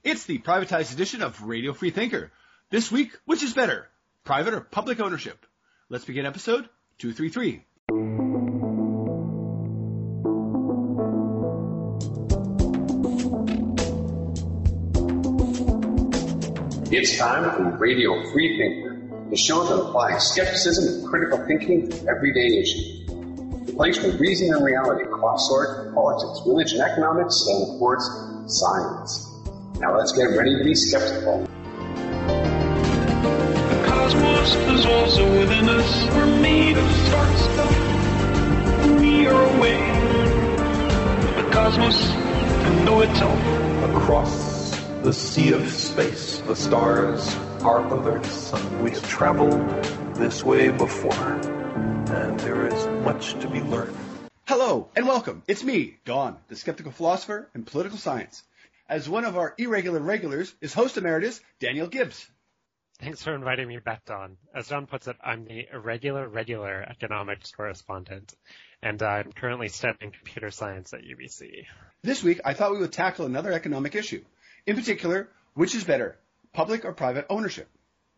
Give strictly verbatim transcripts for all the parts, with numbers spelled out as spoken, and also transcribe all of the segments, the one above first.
It's the privatized edition of Radio Free Thinker. This week, which is better, private or public ownership? Let's begin episode two thirty-three. It's time for Radio Free Thinker, the show that applies skepticism and critical thinking to everyday issues. The place where reason and reality cross swords, politics, religion, economics, and of course, science. Now let's get ready to be skeptical. The cosmos is also within us. We're made of stars. We are away from the cosmos to know itself. Across the sea of space, the stars are of Earth's sun. We have traveled this way before, and there is much to be learned. Hello and welcome. It's me, Don, the skeptical philosopher in political science. As one of our irregular regulars is host emeritus Daniel Gibbs. Thanks for inviting me back, Don. As Don puts it, I'm the irregular regular economics correspondent, and I'm currently studying computer science at U B C. This week, I thought we would tackle another economic issue. In particular, which is better, public or private ownership?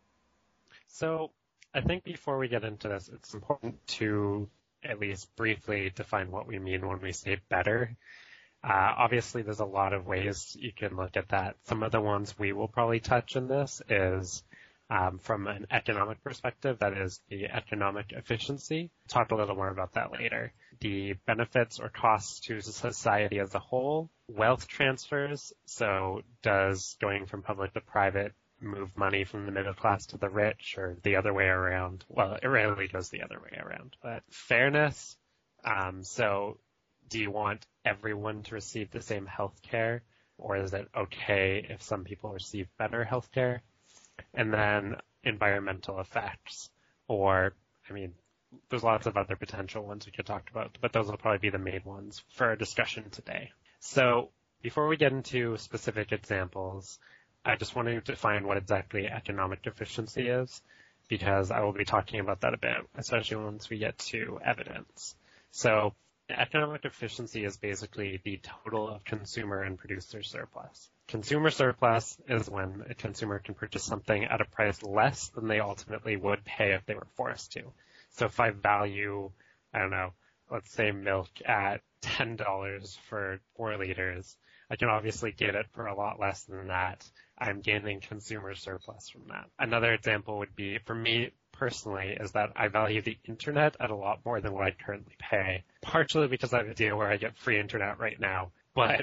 So I think before we get into this, it's important to at least briefly define what we mean when we say better. Uh, obviously, there's a lot of ways you can look at that. Some of the ones we will probably touch in this is um, from an economic perspective, that is the economic efficiency. Talk a little more about that later. The benefits or costs to society as a whole, wealth transfers. So does going from public to private move money from the middle class to the rich, or the other way around? Well, it rarely goes the other way around. But fairness, um, so do you want everyone to receive the same health care, or is it okay if some people receive better health care? And then environmental effects, or, I mean, there's lots of other potential ones we could talk about, but those will probably be the main ones for our discussion today. So before we get into specific examples, I just want to define what exactly economic efficiency is, because I will be talking about that a bit, especially once we get to evidence. So economic efficiency is basically the total of consumer and producer surplus. Consumer surplus is when a consumer can purchase something at a price less than they ultimately would pay if they were forced to. So if I value, I don't know, let's say milk at ten dollars for four liters, I can obviously get it for a lot less than that. I'm gaining consumer surplus from that. Another example would be, for me personally, is that I value the internet at a lot more than what I currently pay, partially because I have a deal where I get free internet right now. But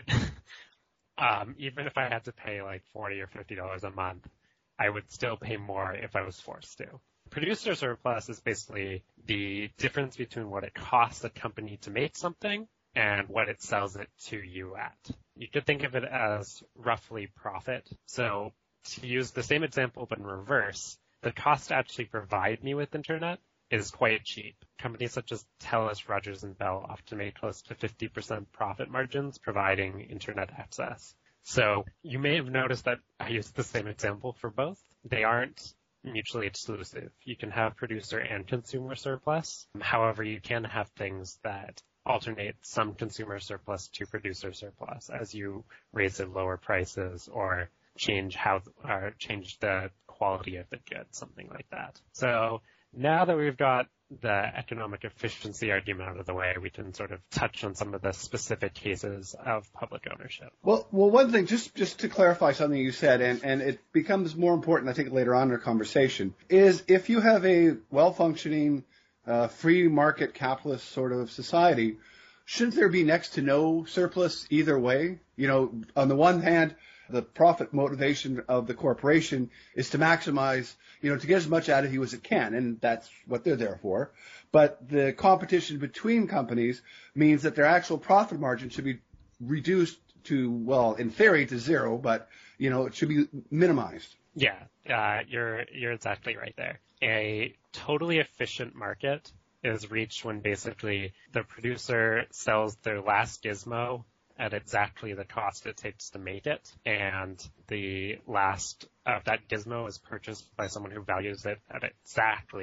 um, even if I had to pay like forty or fifty dollars a month, I would still pay more if I was forced to. Producer surplus is basically the difference between what it costs a company to make something and what it sells it to you at. You could think of it as roughly profit. So to use the same example but in reverse, the cost to actually provide me with internet is quite cheap. Companies such as TELUS, Rogers, and Bell often make close to fifty percent profit margins providing internet access. So you may have noticed that I used the same example for both. They aren't mutually exclusive. You can have producer and consumer surplus. However, you can have things that alternate some consumer surplus to producer surplus as you raise and lower prices or change how or change the quality of the goods, something like that. So now that we've got the economic efficiency argument out of the way, we can sort of touch on some of the specific cases of public ownership. Well, well, one thing, just, just to clarify something you said, and, and it becomes more important, I think, later on in our conversation, is if you have a well-functioning, uh, free market capitalist sort of society, shouldn't there be next to no surplus either way? You know, on the one hand, the profit motivation of the corporation is to maximize, you know, to get as much out of you as it can, and that's what they're there for. But the competition between companies means that their actual profit margin should be reduced to, well, in theory to zero, but, you know, it should be minimized. Yeah, uh, you're you're exactly right there. A totally efficient market is reached when basically the producer sells their last gizmo at exactly the cost it takes to make it, and the last of that gizmo is purchased by someone who values it at exactly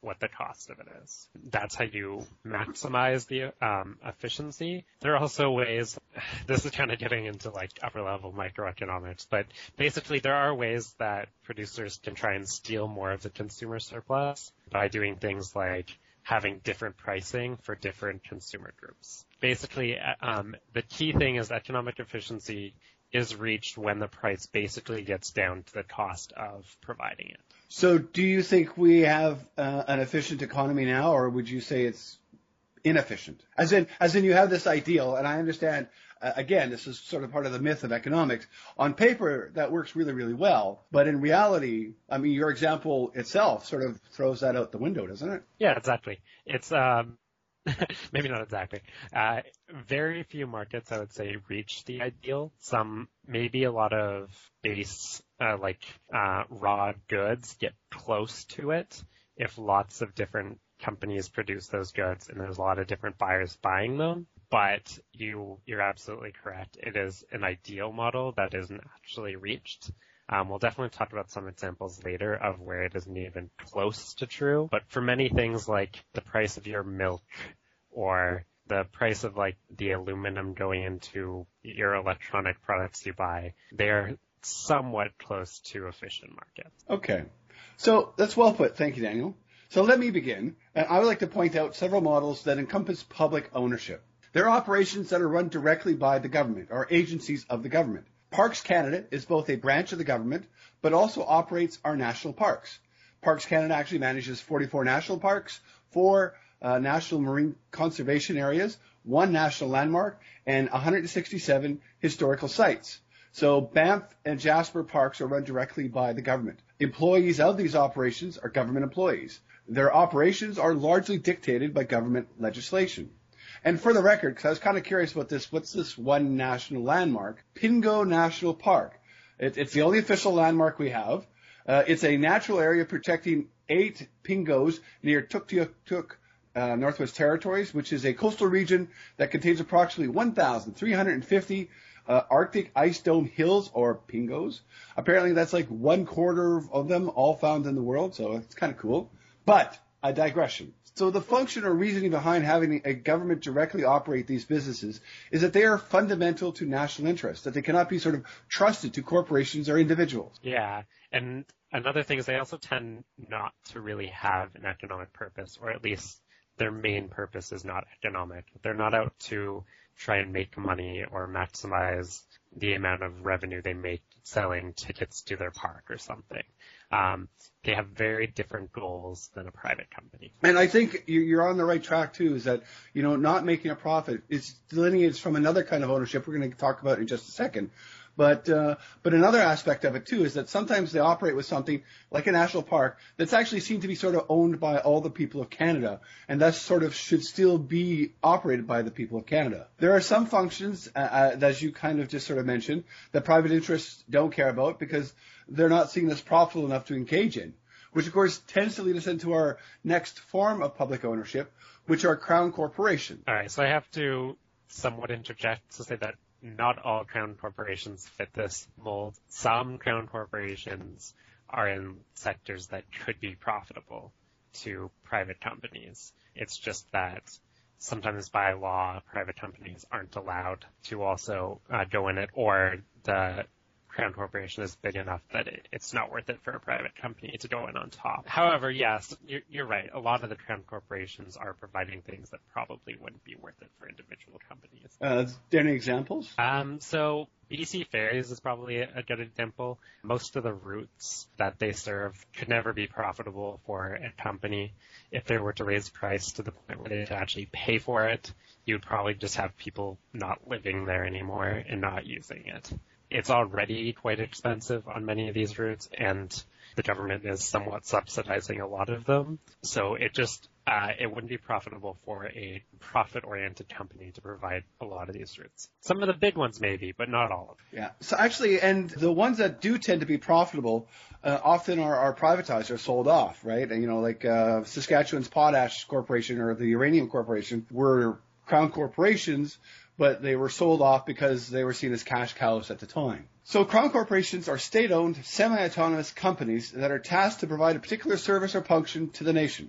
what the cost of it is. That's how you maximize the um, efficiency. There are also ways, this is kind of getting into like upper level microeconomics, but basically there are ways that producers can try and steal more of the consumer surplus by doing things like having different pricing for different consumer groups. Basically, um, the key thing is economic efficiency is reached when the price basically gets down to the cost of providing it. So do you think we have uh, an efficient economy now, or would you say it's inefficient? As in, as in you have this ideal, and I understand, uh, again, this is sort of part of the myth of economics. On paper, that works really, really well. But in reality, I mean, your example itself sort of throws that out the window, doesn't it? Yeah, exactly. It's um, maybe not exactly. Uh, very few markets, I would say, reach the ideal. Some, maybe a lot of base, uh, like uh, raw goods get close to it if lots of different companies produce those goods and there's a lot of different buyers buying them. But you, you're absolutely correct. It is an ideal model that isn't actually reached. Um, we'll definitely talk about some examples later of where it isn't even close to true. But for many things like the price of your milk or the price of like the aluminum going into your electronic products you buy, they're somewhat close to efficient markets. Okay. So that's well put. Thank you, Daniel. So let me begin. And I would like to point out several models that encompass public ownership. There are operations that are run directly by the government or agencies of the government. Parks Canada is both a branch of the government, but also operates our national parks. Parks Canada actually manages forty-four national parks, four uh, national marine conservation areas, one national landmark, and one hundred sixty-seven historical sites. So Banff and Jasper Parks are run directly by the government. Employees of these operations are government employees. Their operations are largely dictated by government legislation. And for the record, because I was kind of curious about this, what's this one national landmark? Pingo National Park. It, it's the only official landmark we have. Uh, it's a natural area protecting eight pingos near Tuktoyaktuk, uh, Northwest Territories, which is a coastal region that contains approximately one thousand three hundred fifty uh, Arctic ice dome hills, or pingos. Apparently that's like one quarter of them all found in the world, so it's kind of cool. But a digression. So the function or reasoning behind having a government directly operate these businesses is that they are fundamental to national interest, that they cannot be sort of trusted to corporations or individuals. Yeah, and another thing is they also tend not to really have an economic purpose, or at least their main purpose is not economic. They're not out to try and make money or maximize the amount of revenue they make selling tickets to their park or something. Um, they have very different goals than a private company. And I think you're on the right track, too, is that, you know, not making a profit is delineated from another kind of ownership we're going to talk about in just a second. But uh, but another aspect of it, too, is that sometimes they operate with something like a national park that's actually seen to be sort of owned by all the people of Canada, and that sort of should still be operated by the people of Canada. There are some functions, uh, uh, as you kind of just sort of mentioned, that private interests don't care about because they're not seen as profitable enough to engage in, which, of course, tends to lead us into our next form of public ownership, which are crown corporations. All right, so I have to somewhat interject to say that not all crown corporations fit this mold. Some crown corporations are in sectors that could be profitable to private companies. It's just that sometimes by law, private companies aren't allowed to also uh, go in it, or the crown corporation is big enough that it, it's not worth it for a private company to go in on top. However, yes, you're, you're right. A lot of the crown corporations are providing things that probably wouldn't be worth it for individual companies. Uh, any examples? Um, so B C Ferries is probably a good example. Most of the routes that they serve could never be profitable for a company. If they were to raise price to the point where they had to actually pay for it, you'd probably just have people not living there anymore and not using it. It's already quite expensive on many of these routes, and the government is somewhat subsidizing a lot of them. So it just, uh, it wouldn't be profitable for a profit-oriented company to provide a lot of these routes. Some of the big ones maybe, but not all of them. Yeah. So actually, and the ones that do tend to be profitable uh, often are, are privatized or sold off, right? And, you know, like uh, Saskatchewan's Potash Corporation or the Uranium Corporation were crown corporations, but they were sold off because they were seen as cash cows at the time. So crown corporations are state-owned, semi-autonomous companies that are tasked to provide a particular service or function to the nation.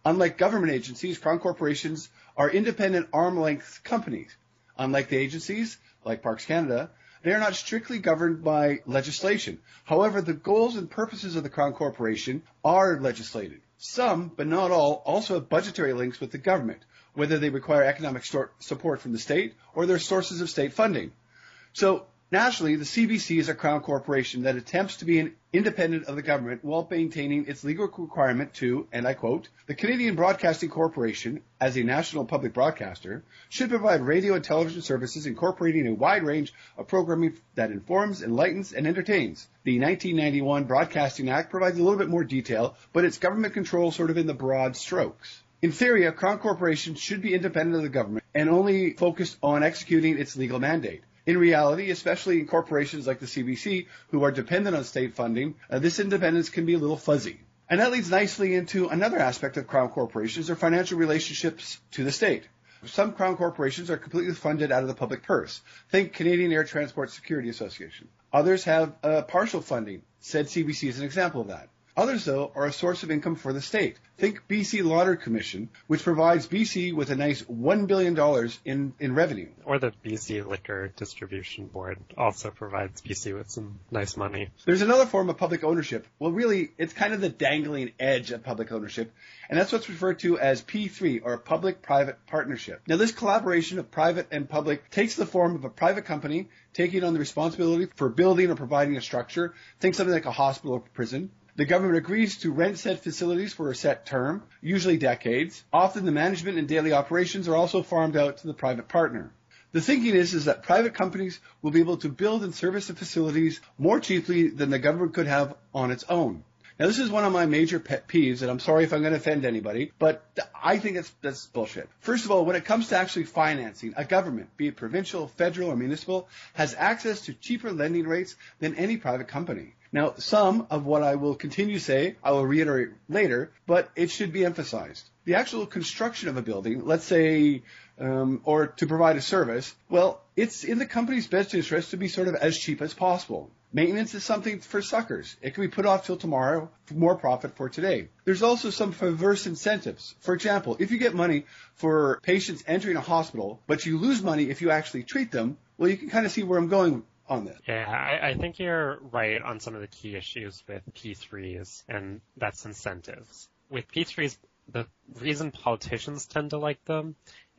Unlike government agencies, crown corporations are independent arm-length companies. Unlike the agencies, like Parks Canada, they are not strictly governed by legislation. However, the goals and purposes of the Crown Corporation are legislated. Some, but not all, also have budgetary links with the government, whether they require economic support from the state or their sources of state funding. So, nationally, the C B C is a Crown Corporation that attempts to be an independent of the government while maintaining its legal requirement to, and I quote, the Canadian Broadcasting Corporation, as a national public broadcaster, should provide radio and television services incorporating a wide range of programming that informs, enlightens, and entertains. The nineteen ninety-one Broadcasting Act provides a little bit more detail, but it's government control sort of in the broad strokes. In theory, a Crown Corporation should be independent of the government and only focused on executing its legal mandate. In reality, especially in corporations like the C B C, who are dependent on state funding, uh, this independence can be a little fuzzy. And that leads nicely into another aspect of Crown corporations, their financial relationships to the state. Some Crown corporations are completely funded out of the public purse. Think Canadian Air Transport Security Association. Others have uh, partial funding. Said C B C is an example of that. Others, though, are a source of income for the state. Think B C Lottery Commission, which provides B C with a nice one billion dollars in, in revenue. Or the B C Liquor Distribution Board also provides B C with some nice money. There's another form of public ownership. Well, really, it's kind of the dangling edge of public ownership, and that's what's referred to as P three, or public-private partnership. Now, this collaboration of private and public takes the form of a private company taking on the responsibility for building or providing a structure. Think something like a hospital or prison. The government agrees to rent said facilities for a set term, usually decades. Often the management and daily operations are also farmed out to the private partner. The thinking is, is that private companies will be able to build and service the facilities more cheaply than the government could have on its own. Now, this is one of my major pet peeves, and I'm sorry if I'm going to offend anybody, but I think it's, that's bullshit. First of all, when it comes to actually financing, a government, be it provincial, federal, or municipal, has access to cheaper lending rates than any private company. Now, some of what I will continue to say, I will reiterate later, but it should be emphasized. The actual construction of a building, let's say, um, or to provide a service, well, it's in the company's best interest to be sort of as cheap as possible. Maintenance is something for suckers. It can be put off till tomorrow for more profit for today. There's also some perverse incentives. For example, if you get money for patients entering a hospital, but you lose money if you actually treat them, well, you can kind of see where I'm going on this. Yeah, I, I think you're right on some of the key issues with P threes, and that's incentives. With P threes, the reason politicians tend to like them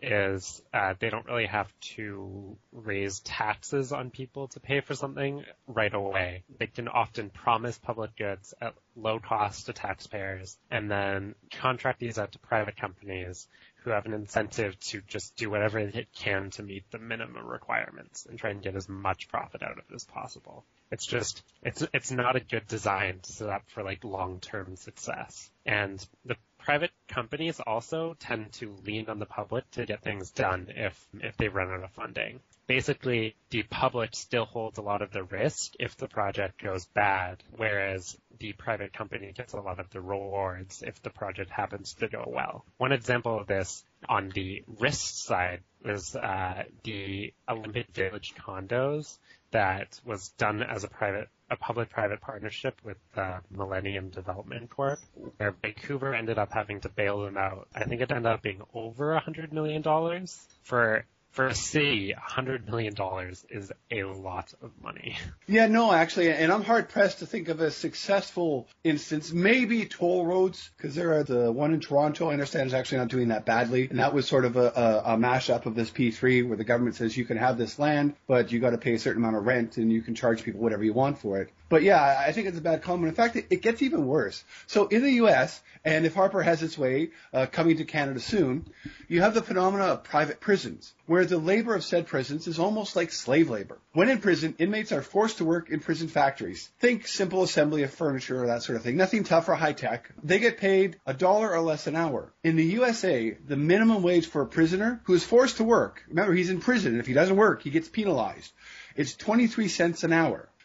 is uh, they don't really have to raise taxes on people to pay for something right away. They can often promise public goods at low cost to taxpayers and then contract these out to private companies who have an incentive to just do whatever it can to meet the minimum requirements and try and get as much profit out of it as possible. It's just, it's it's not a good design to set up for like long-term success. And the private companies also tend to lean on the public to get things done if if they run out of funding. Basically, the public still holds a lot of the risk if the project goes bad, whereas the private company gets a lot of the rewards if the project happens to go well. One example of this on the risk side was uh, the Olympic Village condos that was done as a private a public-private partnership with uh, Millennium Development Corp, where Vancouver ended up having to bail them out. I think it ended up being over one hundred million dollars. For for a city, one hundred million dollars is a lot of money. Yeah, no, actually, and I'm hard-pressed to think of a successful instance. Maybe toll roads, because there are the one in Toronto, I understand, is actually not doing that badly. And that was sort of a, a, a mash-up of this P three, where the government says you can have this land, but you got to pay a certain amount of rent, and you can charge people whatever you want for it. But yeah, I think it's a bad comment. In fact, it, it gets even worse. So in the U S, and if Harper has its way, uh, coming to Canada soon, you have the phenomena of private prisons, where the labor of said prisons is almost like slave labor. When in prison, inmates are forced to work in prison factories. Think simple assembly of furniture or that sort of thing. Nothing tough or high-tech. They get paid a dollar or less an hour. In the U S A, the minimum wage for a prisoner who is forced to work, remember, he's in prison, and if he doesn't work, he gets penalized. It's twenty-three cents an hour.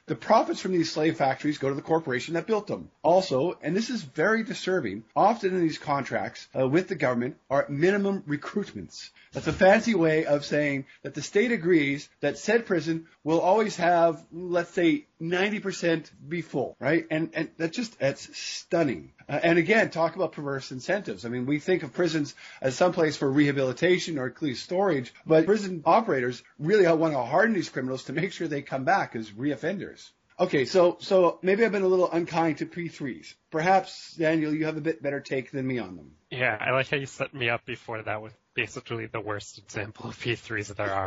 the profits from these slave factories go to the corporation that built them. Also, and this is very disturbing, often in these contracts uh, with the government are minimum recruitments. That's a fancy way of saying that the state agrees that said prison will always have, let's say, ninety percent be full, right? And and that just, that's stunning. Uh, and again, talk about perverse incentives. I mean, we think of prisons as some place for rehabilitation or at least storage, but prison operators really want to harden these criminals to make sure they come back as reoffenders. Okay, so so maybe I've been a little unkind to P threes. Perhaps, Daniel, you have a bit better take than me on them. Yeah, I like how you set me up before that with basically the worst example of P threes that there are.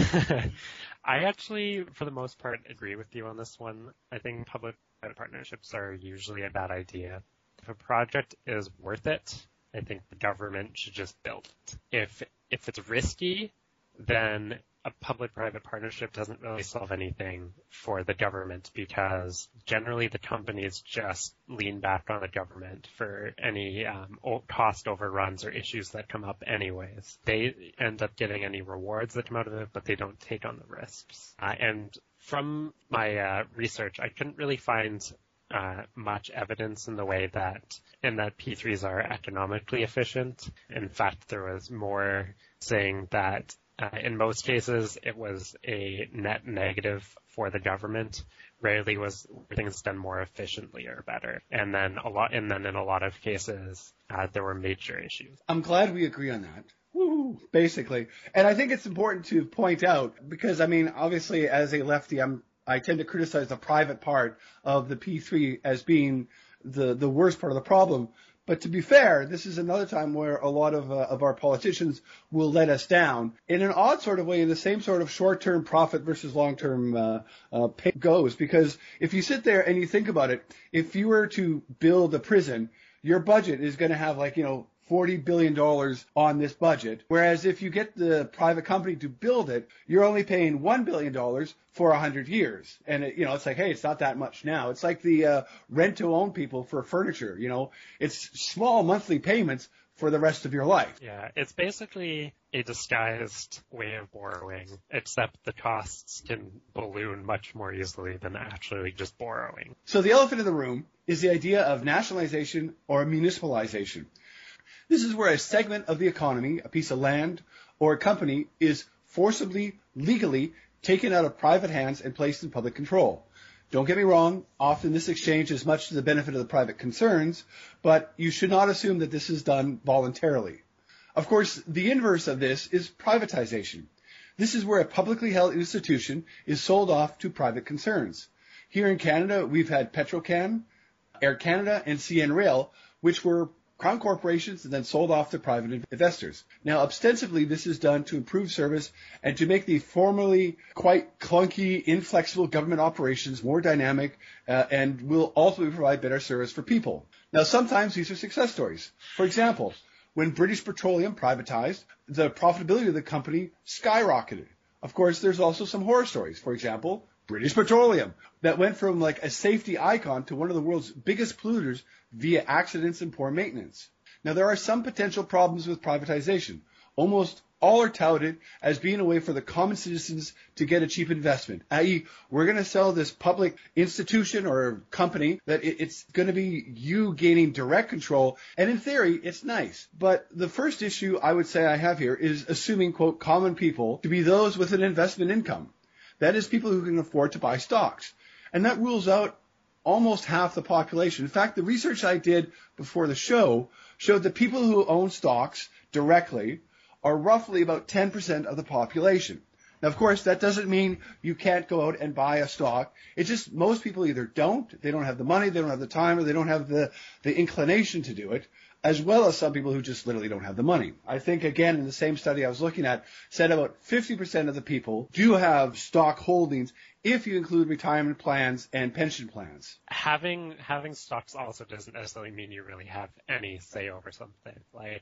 I actually, for the most part, agree with you on this one. I think public-private partnerships are usually a bad idea. If a project is worth it, I think the government should just build it. If if it's risky, then a public-private partnership doesn't really solve anything for the government because generally the companies just lean back on the government for any um, cost overruns or issues that come up anyways. They end up getting any rewards that come out of it, but they don't take on the risks. Uh, and from my uh, research, I couldn't really find Uh, much evidence in the way that in that P threes are economically efficient. In fact, there was more saying that uh, in most cases it was a net negative for the government. Rarely was things done more efficiently or better. And then a lot, and then in a lot of cases uh, there were major issues. I'm glad we agree on that. Woo, basically. And I think it's important to point out because I mean, obviously, as a lefty, I'm I tend to criticize the private part of the P three as being the, the worst part of the problem. But to be fair, this is another time where a lot of, uh, of our politicians will let us down in an odd sort of way, in the same sort of short-term profit versus long-term uh, uh, pay goes. Because if you sit there and you think about it, if you were to build a prison, your budget is going to have like, you know, forty billion dollars on this budget. Whereas if you get the private company to build it, you're only paying one billion dollars for one hundred years. And, it, you know, it's like, hey, it's not that much now. It's like the uh, rent-to-own people for furniture, you know. It's small monthly payments for the rest of your life. Yeah, it's basically a disguised way of borrowing, except the costs can balloon much more easily than actually just borrowing. So the elephant in the room is the idea of nationalization or municipalization. This is where a segment of the economy, a piece of land, or a company is forcibly, legally taken out of private hands and placed in public control. Don't get me wrong, often this exchange is much to the benefit of the private concerns, but you should not assume that this is done voluntarily. Of course, the inverse of this is privatization. This is where a publicly held institution is sold off to private concerns. Here in Canada, we've had Petro-Can, Air Canada, and C N Rail, which were crown corporations and then sold off to private investors. Now, ostensibly, this is done to improve service and to make the formerly quite clunky, inflexible government operations more dynamic uh, and will ultimately provide better service for people. Now, sometimes these are success stories. For example, when British Petroleum privatized, the profitability of the company skyrocketed. Of course, there's also some horror stories. For example, British Petroleum, that went from like a safety icon to one of the world's biggest polluters via accidents and poor maintenance. Now, there are some potential problems with privatization. Almost all are touted as being a way for the common citizens to get a cheap investment, that is, we're going to sell this public institution or company that it's going to be you gaining direct control, and in theory, it's nice. But the first issue I would say I have here is assuming, quote, common people to be those with an investment income. That is, people who can afford to buy stocks. And that rules out almost half the population. In fact, the research I did before the show showed that people who own stocks directly are roughly about ten percent of the population. Now, of course, that doesn't mean you can't go out and buy a stock. It's just most people either don't, they don't have the money, they don't have the time, or they don't have the, the inclination to do it, as well as some people who just literally don't have the money. I think, again, in the same study I was looking at, said about fifty percent of the people do have stock holdings if you include retirement plans and pension plans. Having having stocks also doesn't necessarily mean you really have any say over something. Like,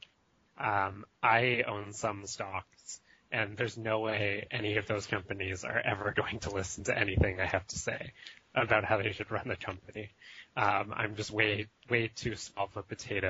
um, I own some stocks, and there's no way any of those companies are ever going to listen to anything I have to say about how they should run the company. Um, I'm just way, way too small of a potato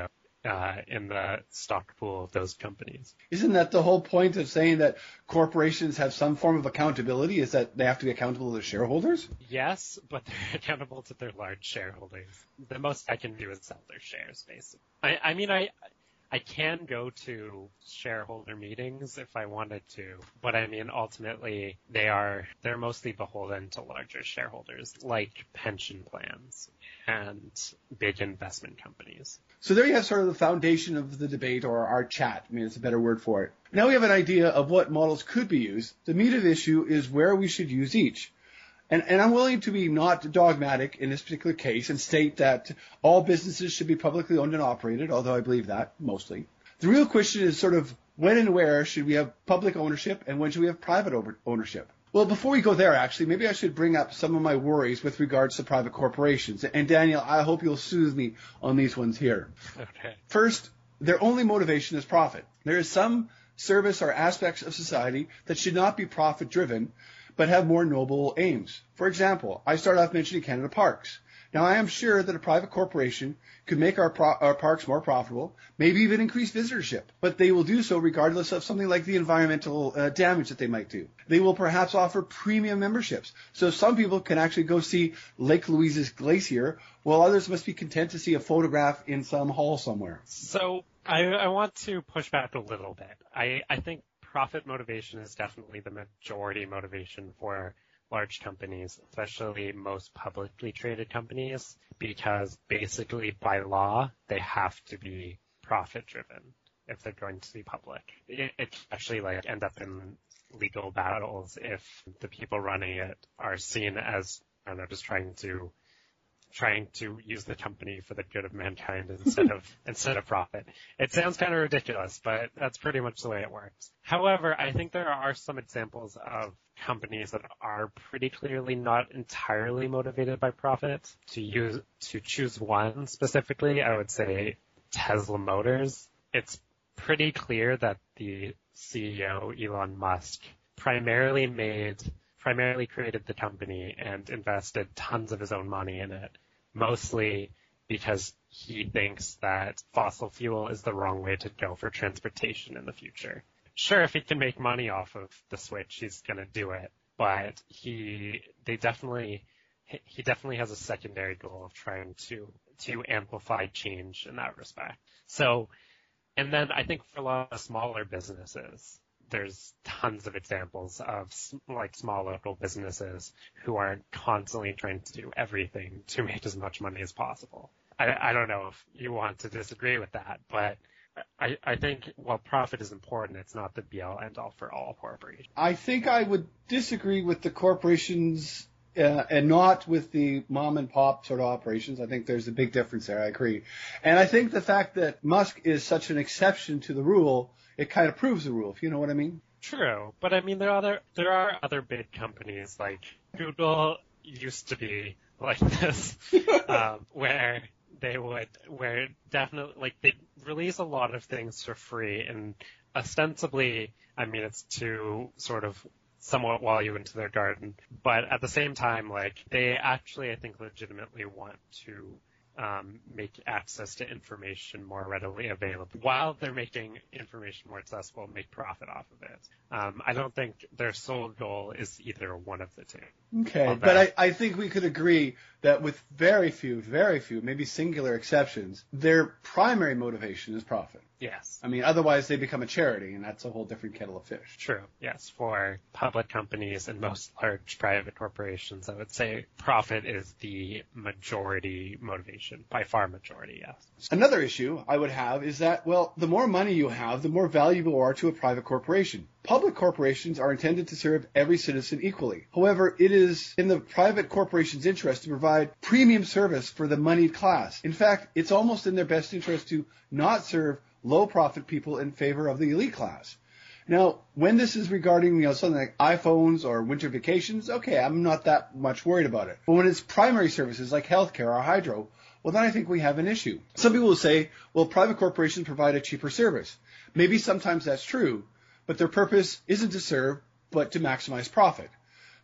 uh, in the stock pool of those companies. Isn't that the whole point of saying that corporations have some form of accountability, is that they have to be accountable to their shareholders? Yes, but they're accountable to their large shareholders. The most I can do is sell their shares, basically. I, I mean, I I can go to shareholder meetings if I wanted to, but I mean, ultimately, they are, they're mostly beholden to larger shareholders, like pension plans and big investment companies. So there you have sort of the foundation of the debate, or our chat. I mean, it's a better word for it. Now we have an idea of what models could be used. The meat of the issue is where we should use each. And, and I'm willing to be not dogmatic in this particular case and state that all businesses should be publicly owned and operated, although I believe that mostly. The real question is sort of when and where should we have public ownership and when should we have private ownership? Well, before we go there, actually, maybe I should bring up some of my worries with regards to private corporations. And Daniel, I hope you'll soothe me on these ones here. Okay. First, their only motivation is profit. There is some service or aspects of society that should not be profit-driven, but have more noble aims. For example, I start off mentioning Canada Parks. Now, I am sure that a private corporation could make our, pro- our parks more profitable, maybe even increase visitorship, but they will do so regardless of something like the environmental uh, damage that they might do. They will perhaps offer premium memberships, so some people can actually go see Lake Louise's glacier, while others must be content to see a photograph in some hall somewhere. So I, I want to push back a little bit. I, I think profit motivation is definitely the majority motivation for large companies, especially most publicly traded companies, because basically by law, they have to be profit driven if they're going to be public. It, it actually like end up in legal battles if the people running it are seen as, I don't know, just trying to trying to use the company for the good of mankind instead of instead of profit. It sounds kind of ridiculous, but that's pretty much the way it works. However, I think there are some examples of companies that are pretty clearly not entirely motivated by profit. To use to choose one specifically, I would say Tesla Motors. It's pretty clear that the C E O, Elon Musk, primarily made primarily created the company and invested tons of his own money in it, mostly because he thinks that fossil fuel is the wrong way to go for transportation in the future. Sure, if he can make money off of the switch, he's going to do it, but he, they definitely, he definitely has a secondary goal of trying to, to amplify change in that respect. So, and then I think for a lot of smaller businesses, there's tons of examples of like small local businesses who are constantly trying to do everything to make as much money as possible. I, I don't know if you want to disagree with that, but I, I think while profit is important, it's not the be-all, end-all for all corporations. I think I would disagree with the corporations uh, and not with the mom-and-pop sort of operations. I think there's a big difference there. I agree. And I think the fact that Musk is such an exception to the rule, it kind of proves the rule, if you know what I mean. True, but I mean there are other there are other big companies like Google used to be like this, um, where they would where definitely like they release a lot of things for free, and ostensibly, I mean it's to sort of somewhat wall you into their garden, but at the same time, like they actually I think legitimately want to Um, make access to information more readily available. While they're making information more accessible, make profit off of it. Um, I don't think their sole goal is either one of the two. Okay, but I, I think we could agree that with very few, very few, maybe singular exceptions, their primary motivation is profit. Yes. I mean, otherwise they become a charity, and that's a whole different kettle of fish. True. Yes. For public companies and most large private corporations, I would say profit is the majority motivation, by far majority, yes. Another issue I would have is that, well, the more money you have, the more valuable you are to a private corporation. Public corporations are intended to serve every citizen equally. However, it is in the private corporation's interest to provide premium service for the moneyed class. In fact, it's almost in their best interest to not serve low-profit people in favor of the elite class. Now, when this is regarding, you know, something like iPhones or winter vacations, okay, I'm not that much worried about it. But when it's primary services like healthcare or hydro, well, then I think we have an issue. Some people will say, well, private corporations provide a cheaper service. Maybe sometimes that's true, but their purpose isn't to serve, but to maximize profit.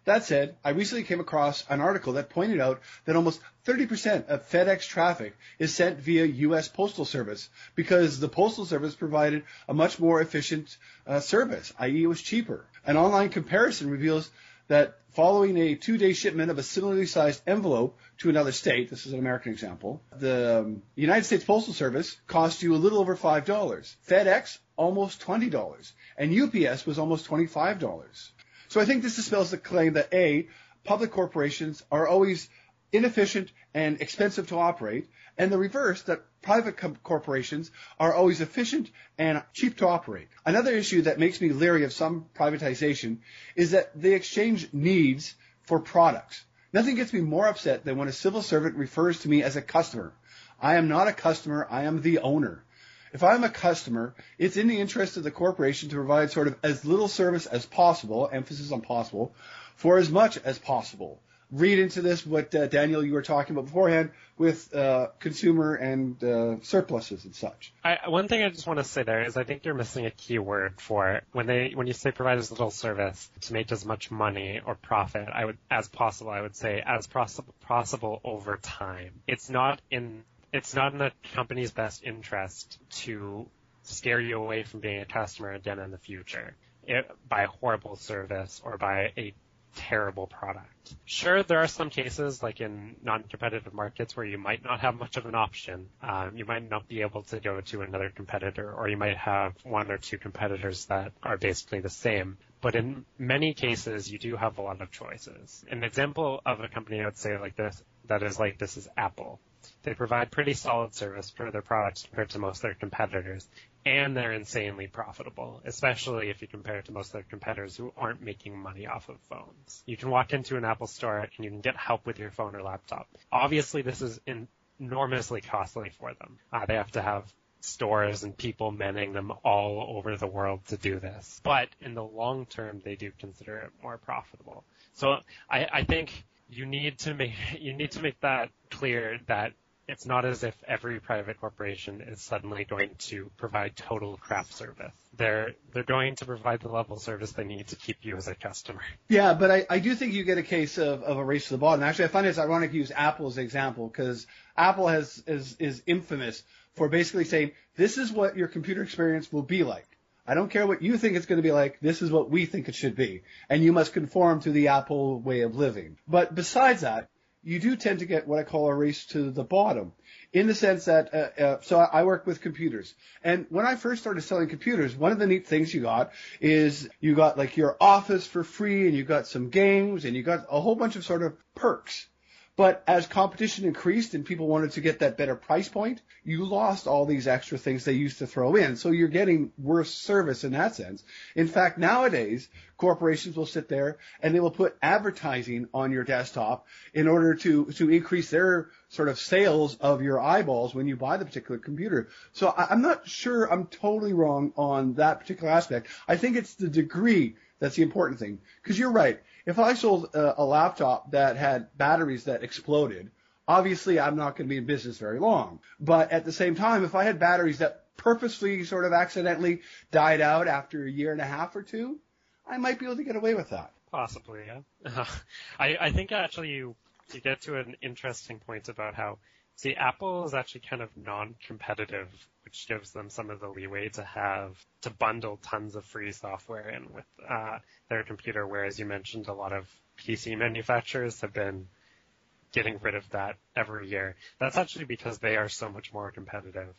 That said, I recently came across an article that pointed out that almost thirty percent of FedEx traffic is sent via U S Postal Service because the Postal Service provided a much more efficient uh, service, that is it was cheaper. An online comparison reveals that following a two-day shipment of a similarly sized envelope to another state, this is an American example, the um, United States Postal Service cost you a little over five dollars. FedEx, almost twenty dollars. And U P S was almost twenty-five dollars. So I think this dispels the claim that A, public corporations are always inefficient and expensive to operate, and the reverse, that private com- corporations are always efficient and cheap to operate. Another issue that makes me leery of some privatization is that they exchange needs for products. Nothing gets me more upset than when a civil servant refers to me as a customer. I am not a customer, I am the owner. If I'm a customer, it's in the interest of the corporation to provide sort of as little service as possible, emphasis on possible, for as much as possible. Read into this what, uh, Daniel, you were talking about beforehand with uh, consumer and uh, surpluses and such. I, one thing I just want to say there is I think you're missing a key word for it. When they when you say provide as little service to make as much money or profit I would as possible, I would say as possible possible over time. It's not in It's not in the company's best interest to scare you away from being a customer again in the future it, by horrible service or by a terrible product. Sure, there are some cases, like in non-competitive markets, where you might not have much of an option. Um, you might not be able to go to another competitor, or you might have one or two competitors that are basically the same. But in many cases, you do have a lot of choices. An example of a company I would say like this, that is like this is Apple. They provide pretty solid service for their products compared to most of their competitors, and they're insanely profitable, especially if you compare it to most of their competitors who aren't making money off of phones. You can walk into an Apple store and you can get help with your phone or laptop. Obviously, this is enormously costly for them. Uh, they have to have stores and people manning them all over the world to do this. But in the long term, they do consider it more profitable. So I, I think you need to make you need to make that clear that it's not as if every private corporation is suddenly going to provide total crap service. They're they're going to provide the level of service they need to keep you as a customer. Yeah, but I, I do think you get a case of, of a race to the bottom. Actually, I find it's ironic to use Apple as an example because Apple has is, is infamous for basically saying, this is what your computer experience will be like. I don't care what you think it's going to be like. This is what we think it should be. And you must conform to the Apple way of living. But besides that, you do tend to get what I call a race to the bottom in the sense that, uh, uh, so I work with computers. And when I first started selling computers, one of the neat things you got is you got like your office for free and you got some games and you got a whole bunch of sort of perks. But as competition increased and people wanted to get that better price point, you lost all these extra things they used to throw in. So you're getting worse service in that sense. In fact, nowadays, corporations will sit there and they will put advertising on your desktop in order to, to increase their sort of sales of your eyeballs when you buy the particular computer. So I, I'm not sure I'm totally wrong on that particular aspect. I think it's the degree that's the important thing. Because you're right. If I sold a, a laptop that had batteries that exploded, obviously I'm not going to be in business very long. But at the same time, if I had batteries that purposely sort of accidentally died out after a year and a half or two, I might be able to get away with that. Possibly, yeah. I, I think actually you, you get to an interesting point about how, see, Apple is actually kind of non-competitive, which gives them some of the leeway to have, to bundle tons of free software in with uh, their computer, whereas you mentioned a lot of P C manufacturers have been getting rid of that every year. That's actually because they are so much more competitive.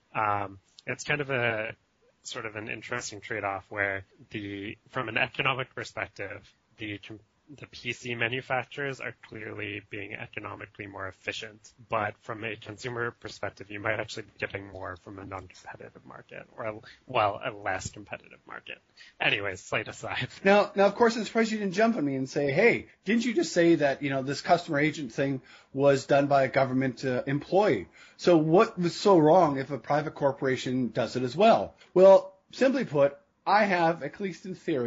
Um, it's kind of a sort of an interesting trade-off where the, from an economic perspective, the the P C manufacturers are clearly being economically more efficient, but from a consumer perspective, you might actually be getting more from a non-competitive market, or a, well, a less competitive market. Anyways, slight aside. Now, now, of course, I'm surprised you didn't jump on me and say, hey, didn't you just say that, you know, this customer agent thing was done by a government uh, employee? So what was so wrong if a private corporation does it as well? Well, simply put, I have, at least in theory,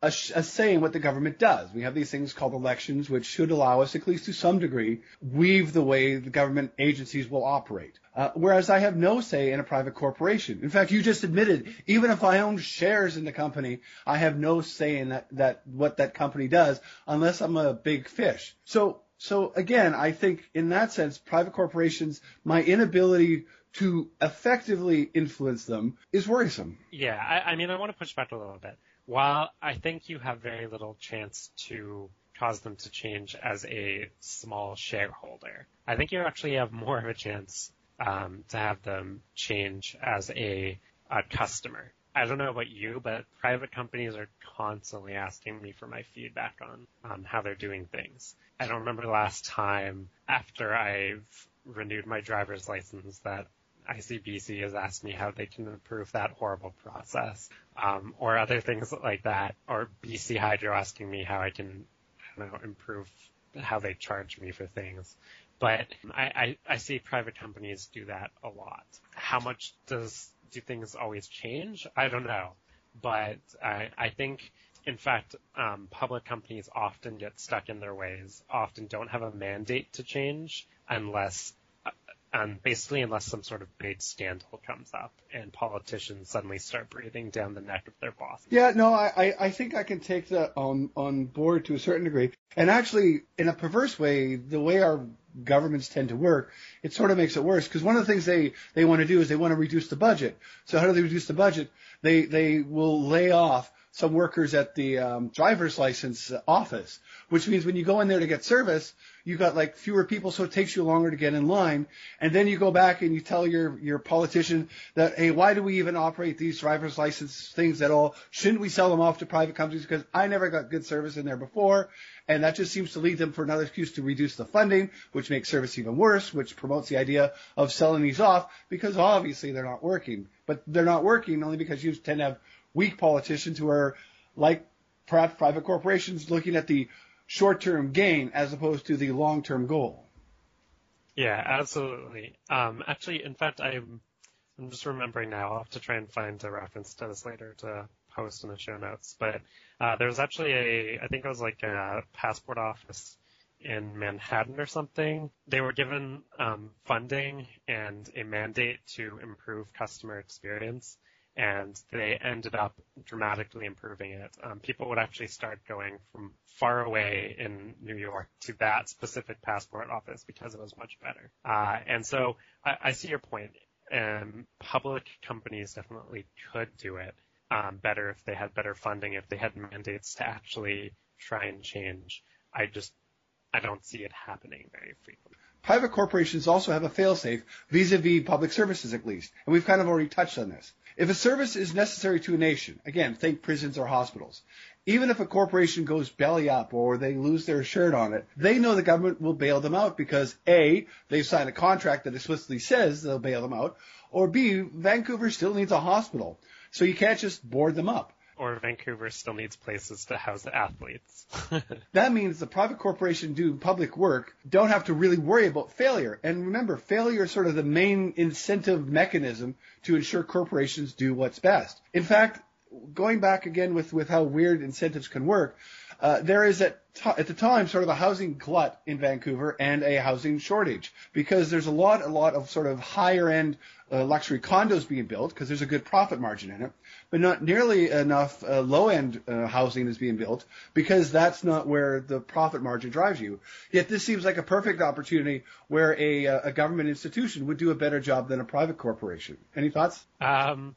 a, a say in what the government does. We have these things called elections, which should allow us, at least to some degree, weave the way the government agencies will operate. Uh, whereas I have no say in a private corporation. In fact, you just admitted, even if I own shares in the company, I have no say in that, that what that company does, unless I'm a big fish. So, so again, I think in that sense, private corporations, my inability to effectively influence them is worrisome. Yeah, I, I mean, I want to push back a little bit. While I think you have very little chance to cause them to change as a small shareholder, I think you actually have more of a chance um, to have them change as a, a customer. I don't know about you, but private companies are constantly asking me for my feedback on um, how they're doing things. I don't remember the last time after I've renewed my driver's license that I C B C has asked me how they can improve that horrible process, um, or other things like that, or B C Hydro asking me how I can, I don't know, improve how they charge me for things. But I, I, I see private companies do that a lot. How much does do things always change? I don't know. But I, I think, in fact, um, public companies often get stuck in their ways, often don't have a mandate to change unless, um, basically unless some sort of big scandal comes up and politicians suddenly start breathing down the neck of their bosses. Yeah, no, I, I think I can take that on, on board to a certain degree. And actually, in a perverse way, the way our governments tend to work, it sort of makes it worse. Because one of the things they, they want to do is they want to reduce the budget. So how do they reduce the budget? They, they will lay off some workers at the um, driver's license office, which means when you go in there to get service, you got like fewer people, so it takes you longer to get in line. And then you go back and you tell your, your politician that, hey, why do we even operate these driver's license things at all? Shouldn't we sell them off to private companies? Because I never got good service in there before. And that just seems to lead them for another excuse to reduce the funding, which makes service even worse, which promotes the idea of selling these off because obviously they're not working. But they're not working only because you tend to have weak politicians who are, like perhaps private corporations, looking at the short-term gain as opposed to the long-term goal. Yeah, absolutely. Um, actually, in fact, I'm, I'm just remembering now. I'll have to try and find a reference to this later to post in the show notes. But uh, there was actually a, I think it was like a passport office in Manhattan or something. They were given um, funding and a mandate to improve customer experience, and they ended up dramatically improving it. Um, people would actually start going from far away in New York to that specific passport office because it was much better. Uh, and so I, I see your point. Um, public companies definitely could do it um, better if they had better funding, if they had mandates to actually try and change. I just, I don't see it happening very frequently. Private corporations also have a fail-safe vis-a-vis public services, at least, and we've kind of already touched on this. If a service is necessary to a nation, again, think prisons or hospitals, even if a corporation goes belly up or they lose their shirt on it, they know the government will bail them out because A, they've signed a contract that explicitly says they'll bail them out, or B, Vancouver still needs a hospital, so you can't just board them up. Or Vancouver still needs places to house athletes. That means the private corporation doing public work don't have to really worry about failure. And remember, failure is sort of the main incentive mechanism to ensure corporations do what's best. In fact, going back again with, with how weird incentives can work, uh, there is at, t- at the time sort of a housing glut in Vancouver and a housing shortage because there's a lot, a lot of sort of higher end uh, luxury condos being built because there's a good profit margin in it, but not nearly enough uh, low end uh, housing is being built because that's not where the profit margin drives you. Yet this seems like a perfect opportunity where a, a government institution would do a better job than a private corporation. Any thoughts? Um,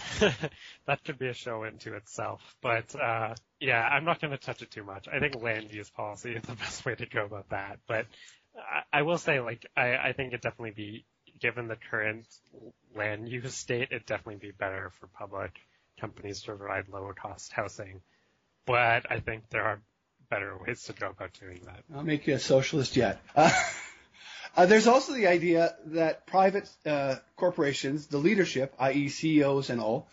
that could be a show into itself, but uh, yeah, I'm not going to touch it too much. I think land use policy is the best way to go about that. But I, I will say, like, I, I think it definitely be, given the current land use state, it'd definitely be better for public companies to provide lower cost housing. But I think there are better ways to go about doing that. I'll make you a socialist yet. Uh, Uh, there's also the idea that private uh, corporations, the leadership, that is. C E Os and all,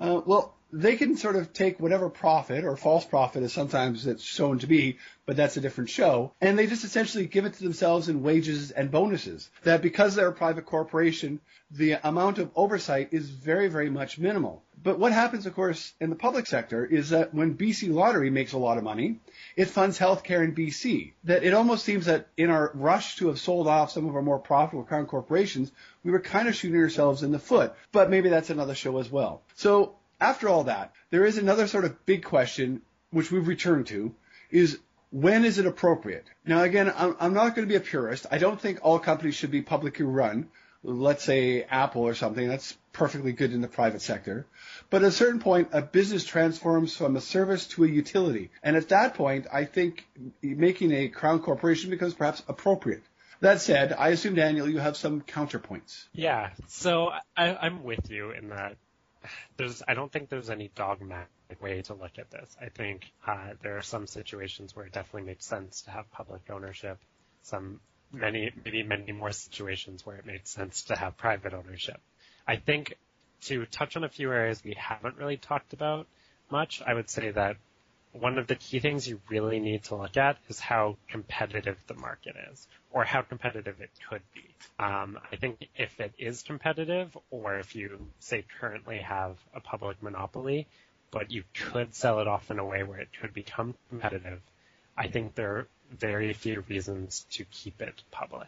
Uh, well, they can sort of take whatever profit, or false profit as sometimes it's shown to be, but that's a different show, and they just essentially give it to themselves in wages and bonuses. That because they're a private corporation, the amount of oversight is very, very much minimal. But what happens, of course, in the public sector is that when B C Lottery makes a lot of money, it funds healthcare in B C. That it almost seems that in our rush to have sold off some of our more profitable crown corporations, we were kind of shooting ourselves in the foot. But maybe that's another show as well. So after all that, there is another sort of big question, which we've returned to, is when is it appropriate? Now, again, I'm, I'm not going to be a purist. I don't think all companies should be publicly run. Let's say Apple or something. That's perfectly good in the private sector. But at a certain point, a business transforms from a service to a utility. And at that point, I think making a crown corporation becomes perhaps appropriate. That said, I assume, Daniel, you have some counterpoints. Yeah, so I, I'm with you in that there's, I don't think there's any dogmatic way to look at this. I think uh, there are some situations where it definitely makes sense to have public ownership. Some, many, maybe many more situations where it makes sense to have private ownership. I think to touch on a few areas we haven't really talked about much, I would say that one of the key things you really need to look at is how competitive the market is, or how competitive it could be. Um, I think if it is competitive, or if you, say, currently have a public monopoly, but you could sell it off in a way where it could become competitive, I think there are very few reasons to keep it public.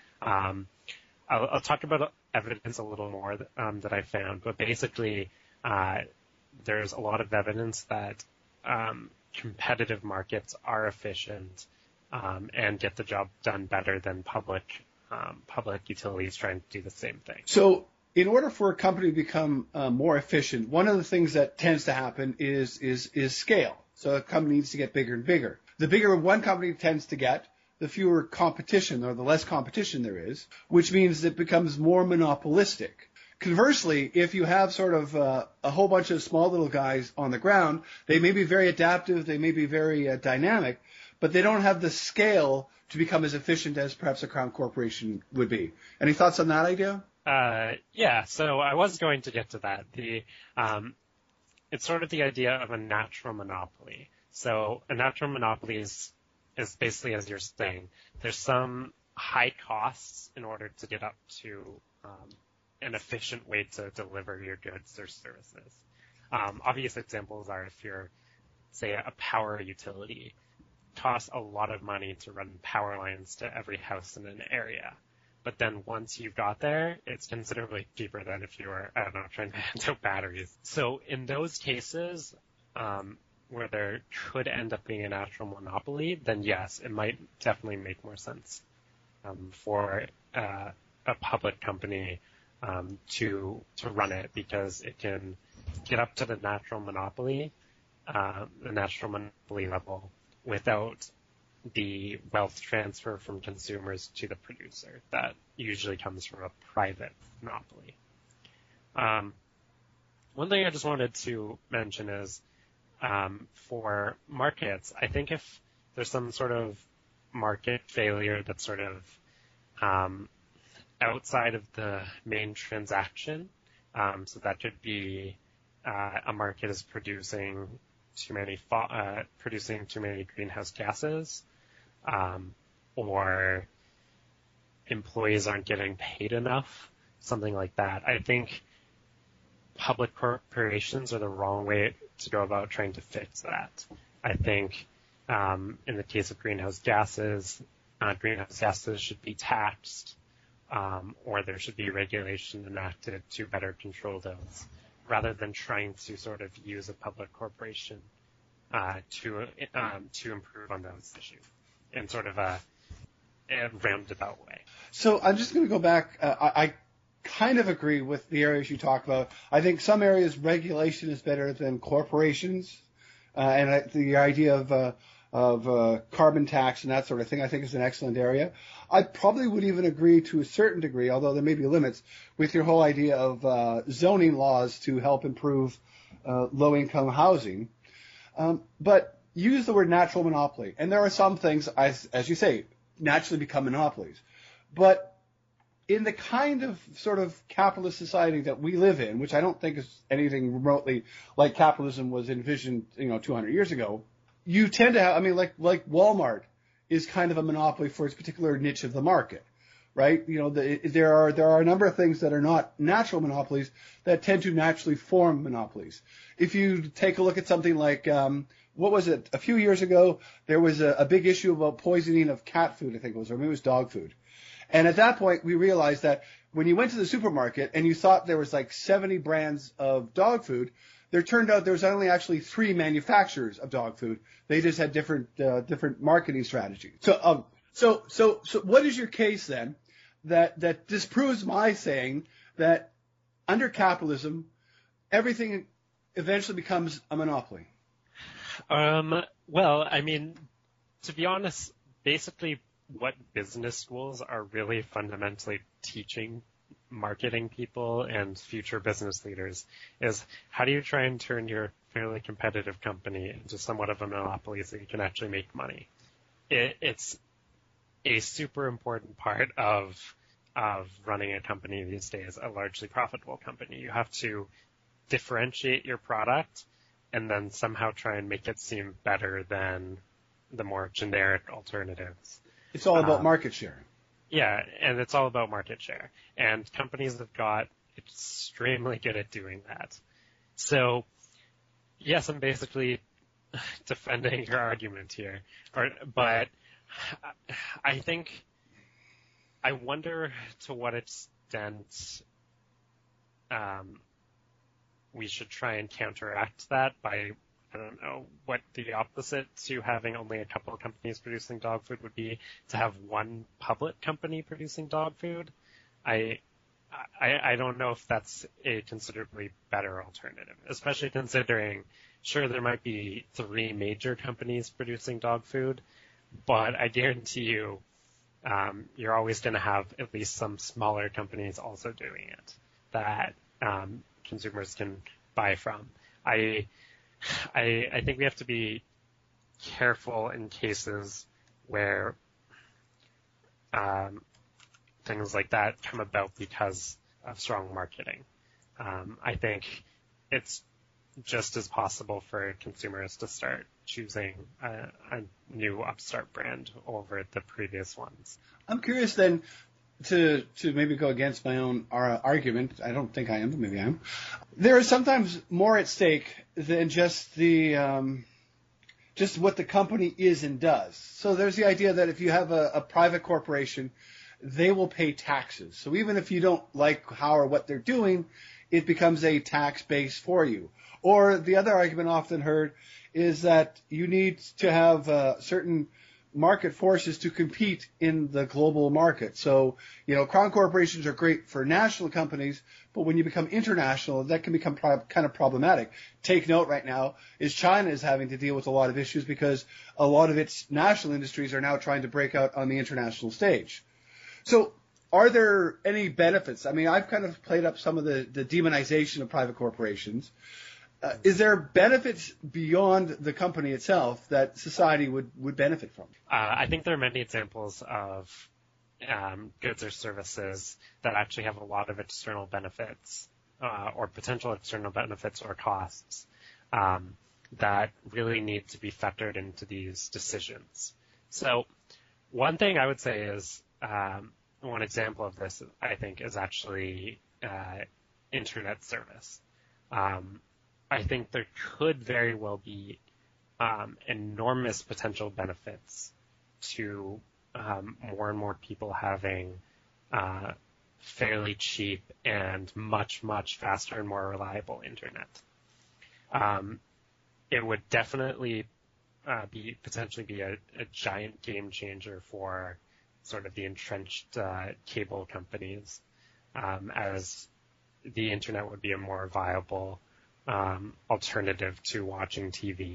Um, I'll, I'll talk about evidence a little more um, that I found, but basically uh, there's a lot of evidence that Um, competitive markets are efficient um, and get the job done better than public um, public utilities trying to do the same thing. So in order for a company to become uh, more efficient, one of the things that tends to happen is is is scale. So a company needs to get bigger and bigger. The bigger one company tends to get, the fewer competition, or the less competition there is, which means it becomes more monopolistic. Conversely, if you have sort of uh, a whole bunch of small little guys on the ground, they may be very adaptive, they may be very uh, dynamic, but they don't have the scale to become as efficient as perhaps a crown corporation would be. Any thoughts on that idea? Uh, yeah, so I was going to get to that. The um, it's sort of the idea of a natural monopoly. So a natural monopoly is, is basically, as you're saying, there's some high costs in order to get up to um, an efficient way to deliver your goods or services. Um, obvious examples are if you're, say, a power utility, it costs a lot of money to run power lines to every house in an area. But then once you've got there, it's considerably cheaper than if you were, I don't know, trying to hand out batteries. So in those cases, um, where there could end up being a natural monopoly, then yes, it might definitely make more sense um, for uh, a public company Um, to to run it, because it can get up to the natural monopoly, uh, the natural monopoly level, without the wealth transfer from consumers to the producer that usually comes from a private monopoly. Um, one thing I just wanted to mention is um, for markets, I think if there's some sort of market failure that's sort of um, outside of the main transaction, um, so that could be uh, a market is producing too many fo- uh, producing too many greenhouse gases, um, or employees aren't getting paid enough, something like that. I think public corporations are the wrong way to go about trying to fix that. I think um, in the case of greenhouse gases, uh, greenhouse gases should be taxed. Um, or there should be regulation enacted to better control those, rather than trying to sort of use a public corporation uh, to um, to improve on those issues in sort of a, a roundabout way. So I'm just going to go back. Uh, I, I kind of agree with the areas you talked about. I think some areas regulation is better than corporations, uh, and I, the idea of uh, of uh, carbon tax and that sort of thing, I think is an excellent area. I probably would even agree to a certain degree, although there may be limits, with your whole idea of uh, zoning laws to help improve uh, low-income housing. Um, but use the word natural monopoly, and there are some things, as, as you say, naturally become monopolies. But in the kind of sort of capitalist society that we live in, which I don't think is anything remotely like capitalism was envisioned, you know, two hundred years ago, you tend to have, I mean, like like Walmart is kind of a monopoly for its particular niche of the market, right? You know, the, there are there are a number of things that are not natural monopolies that tend to naturally form monopolies. If you take a look at something like, um, what was it, a few years ago, there was a, a big issue about poisoning of cat food, I think it was, or maybe it was dog food. And at that point, we realized that when you went to the supermarket and you thought there was like seventy brands of dog food, there turned out there was only actually three manufacturers of dog food. They just had different uh, different marketing strategies. So, um, so, so, so, what is your case then that that disproves my saying that under capitalism, everything eventually becomes a monopoly? Um. Well, I mean, to be honest, basically, what business schools are really fundamentally teaching marketing people and future business leaders is how do you try and turn your fairly competitive company into somewhat of a monopoly so you can actually make money. It, it's a super important part of of running a company these days, a largely profitable company. You have to differentiate your product and then somehow try and make it seem better than the more generic alternatives. It's all about um, market share. Yeah, and it's all about market share. And companies have got extremely good at doing that. So, yes, I'm basically defending your argument here. Or, but I think, I wonder to what extent um, we should try and counteract that by, I don't know, what the opposite to having only a couple of companies producing dog food would be to have one public company producing dog food. I, I, I don't know if that's a considerably better alternative, especially considering, sure, there might be three major companies producing dog food, but I guarantee you, um, you're always going to have at least some smaller companies also doing it that um, consumers can buy from. I I, I think we have to be careful in cases where um, things like that come about because of strong marketing. Um, I think it's just as possible for consumers to start choosing a, a new upstart brand over the previous ones. I'm curious then to to maybe go against my own uh, argument. I don't think I am, but maybe I am. There is sometimes more at stake than just the um, just what the company is and does. So there's the idea that if you have a, a private corporation, they will pay taxes. So even if you don't like how or what they're doing, it becomes a tax base for you. Or the other argument often heard is that you need to have uh, certain market forces to compete in the global market. So, you know, crown corporations are great for national companies, but when you become international, that can become pro- kind of problematic. Take note right now is China is having to deal with a lot of issues because a lot of its national industries are now trying to break out on the international stage. So are there any benefits? I mean, I've kind of played up some of the, the demonization of private corporations. Uh, is there benefits beyond the company itself that society would, would benefit from? Uh, I think there are many examples of um, goods or services that actually have a lot of external benefits uh, or potential external benefits or costs um, that really need to be factored into these decisions. So one thing I would say is um, one example of this, I think, is actually uh, internet service. Um, I think there could very well be um, enormous potential benefits to um, more and more people having uh, fairly cheap and much, much faster and more reliable internet. Um, it would definitely uh, be potentially be a, a giant game changer for sort of the entrenched uh, cable companies, um, as the internet would be a more viable Um, alternative to watching T V.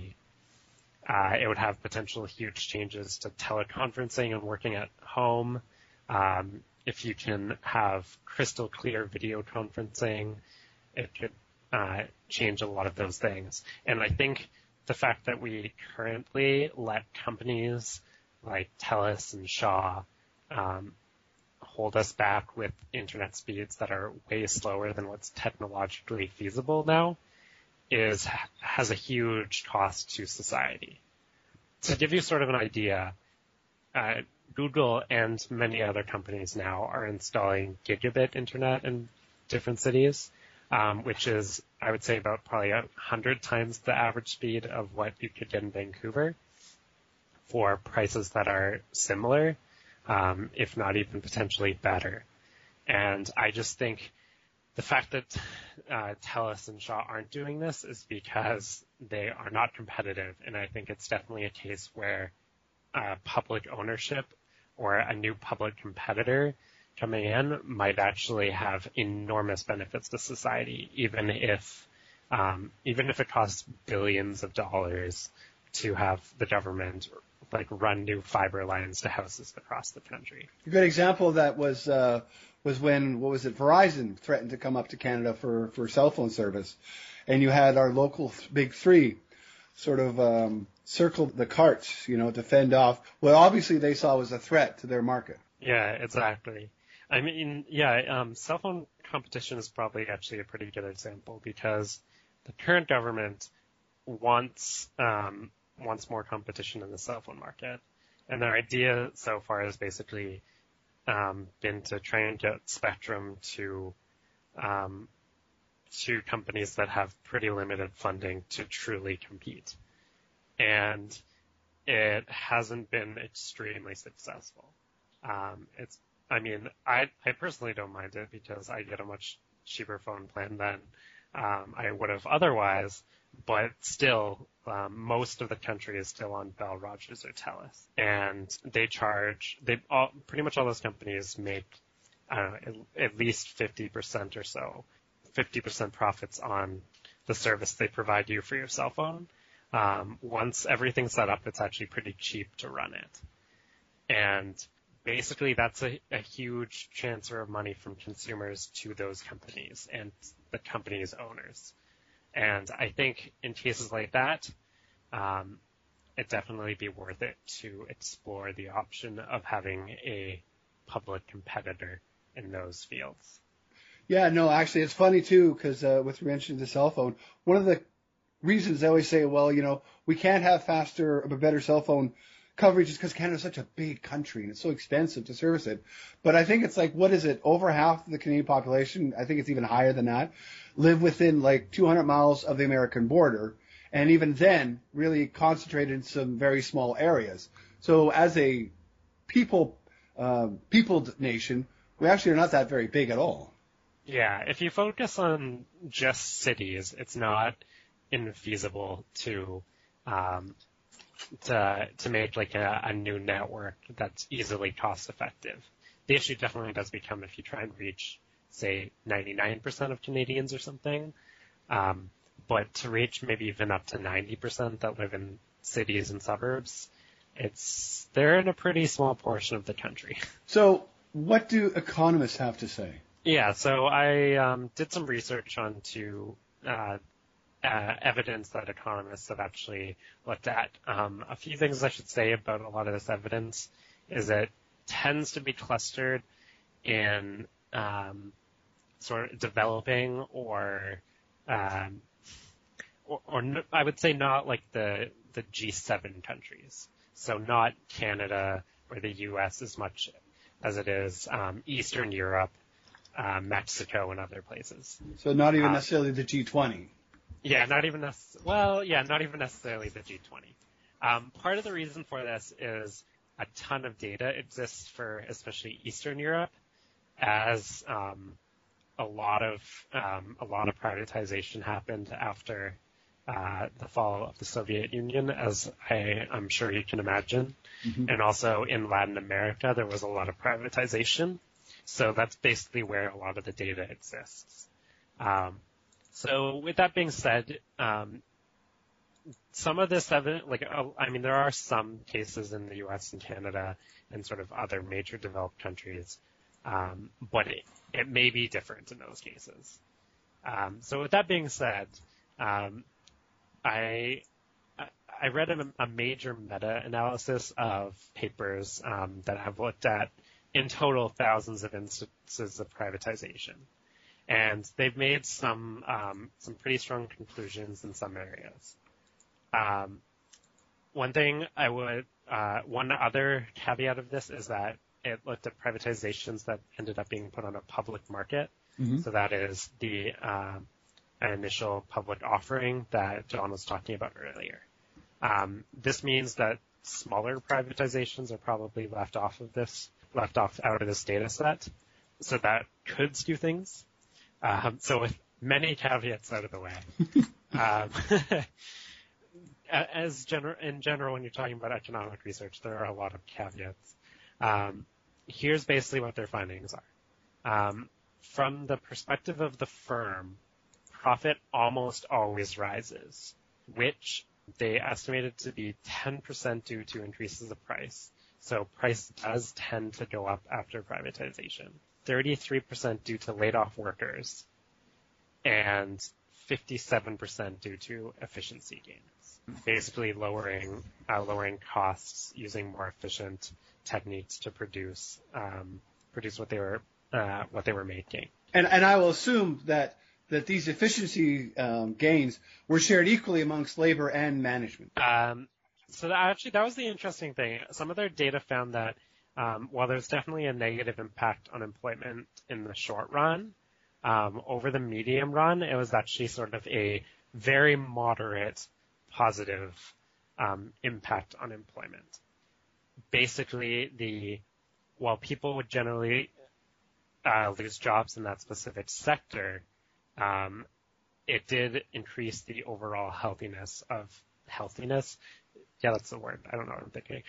Uh, it would have potential huge changes to teleconferencing and working at home. Um, if you can have crystal clear video conferencing, it could uh, change a lot of those things. And I think the fact that we currently let companies like TELUS and Shaw um, hold us back with internet speeds that are way slower than what's technologically feasible now is has a huge cost to society. To give you sort of an idea, uh, Google and many other companies now are installing gigabit internet in different cities, um, which is, I would say, about probably a hundred times the average speed of what you could get in Vancouver for prices that are similar, um, if not even potentially better. And I just think the fact that uh, TELUS and Shaw aren't doing this is because they are not competitive, and I think it's definitely a case where uh, public ownership or a new public competitor coming in might actually have enormous benefits to society, even if um, even if it costs billions of dollars to have the government like run new fiber lines to houses across the country. A good example of that was uh, was when, what was it, Verizon threatened to come up to Canada for, for cell phone service. And you had our local th- big three sort of um, circle the carts, you know, to fend off what obviously they saw was a threat to their market. Yeah, exactly. I mean, yeah, um, cell phone competition is probably actually a pretty good example because the current government wants um, wants more competition in the cell phone market. And their idea so far has basically um, been to try and get spectrum to um, to companies that have pretty limited funding to truly compete. And it hasn't been extremely successful. Um, it's, I mean, I, I personally don't mind it because I get a much cheaper phone plan than um, I would have otherwise, but still, um, most of the country is still on Bell, Rogers, or TELUS, and they charge. They all, pretty much all those companies make uh, at, at least fifty percent or so, fifty percent profits on the service they provide you for your cell phone. Um, once everything's set up, it's actually pretty cheap to run it, and basically that's a, a huge transfer of money from consumers to those companies and the company's owners. And I think in cases like that, um, it'd definitely be worth it to explore the option of having a public competitor in those fields. Yeah, no, actually, it's funny, too, because uh, with mentioning the cell phone, one of the reasons they always say, well, you know, we can't have faster or better cell phone coverage is because Canada's such a big country and it's so expensive to service it. But I think it's like, what is it? Over half of the Canadian population, I think it's even higher than that, live within like two hundred miles of the American border. And even then, really concentrated in some very small areas. So as a people, uh, peopled nation, we actually are not that very big at all. Yeah, if you focus on just cities, it's not infeasible to um, to to make like a, a new network that's easily cost effective. The issue definitely does become if you try and reach, say, ninety-nine percent of Canadians or something, um, but to reach maybe even up to ninety percent that live in cities and suburbs, it's they're in a pretty small portion of the country. So what do economists have to say? Yeah, so I um, did some research onto uh, uh, evidence that economists have actually looked at. Um, a few things I should say about a lot of this evidence is it tends to be clustered in um, sort of developing or, um, or, or n- I would say not like the the G seven countries. So not Canada or the U S as much as it is um, Eastern Europe, Uh, Mexico, and other places. So not even uh, necessarily the G twenty. Yeah, not even nec- well, yeah, not even necessarily the G twenty. Um, part of the reason for this is a ton of data exists for especially Eastern Europe, as um, a lot of um, a lot of privatization happened after uh, the fall of the Soviet Union, as I, I'm sure you can imagine, mm-hmm. And also in Latin America there was a lot of privatization. So that's basically where a lot of the data exists. Um, so with that being said, um, some of this evidence, like, uh, I mean, there are some cases in the U S and Canada and sort of other major developed countries, um, but it, it may be different in those cases. Um, so with that being said, um, I I read a, a major meta-analysis of papers um, that have looked at in total, thousands of instances of privatization. And they've made some um, some pretty strong conclusions in some areas. Um, one thing I would, uh, one other caveat of this is that it looked at privatizations that ended up being put on a public market. Mm-hmm. So that is the uh, initial public offering that John was talking about earlier. Um, this means that smaller privatizations are probably left off of this, left off out of this data set. So that could skew things. Um, so with many caveats out of the way, um, as general, in general, when you're talking about economic research, there are a lot of caveats. Um, here's basically what their findings are. Um, from the perspective of the firm, profit almost always rises, which they estimated to be ten percent due to increases of price. So price does tend to go up after privatization. thirty-three percent due to laid-off workers, and fifty-seven percent due to efficiency gains, basically lowering uh, lowering costs using more efficient techniques to produce um, produce what they were uh, what they were making. And and I will assume that that these efficiency um, gains were shared equally amongst labor and management. Um, so that actually, that was the interesting thing. Some of their data found that Um, while there's definitely a negative impact on employment in the short run, um, over the medium run, it was actually sort of a very moderate positive um, impact on employment. Basically, the while people would generally uh, lose jobs in that specific sector, um, it did increase the overall healthiness of healthiness. Yeah, that's the word. I don't know what I'm thinking.